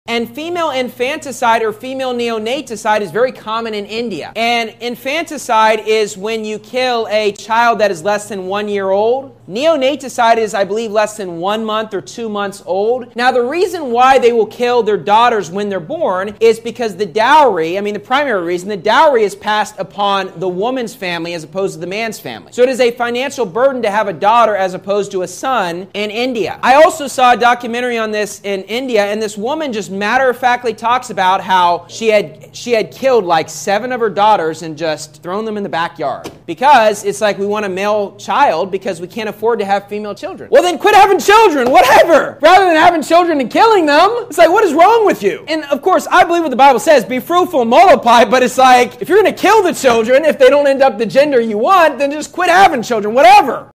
And female infanticide or female neonaticide is very common in India. And infanticide is when you kill a child that is less than 1 year old. Neonaticide is, I believe, less than 1 month or 2 months old. Now, the reason why they will kill their daughters when they're born is because the dowry, the primary reason, the dowry is passed upon the woman's family as opposed to the man's family. So it is a financial burden to have a daughter as opposed to a son in India. I also saw a documentary on this in India, and this woman just matter-of-factly talks about how she had killed like 7 of her daughters and just thrown them in the backyard. Because it's like we want a male child because we can't afford to have female children. Well, then quit having children, whatever. Rather than having children and killing them, it's like, what is wrong with you? And of course, I believe what the Bible says, be fruitful and multiply, but it's like, if you're going to kill the children, if they don't end up the gender you want, then just quit having children, whatever.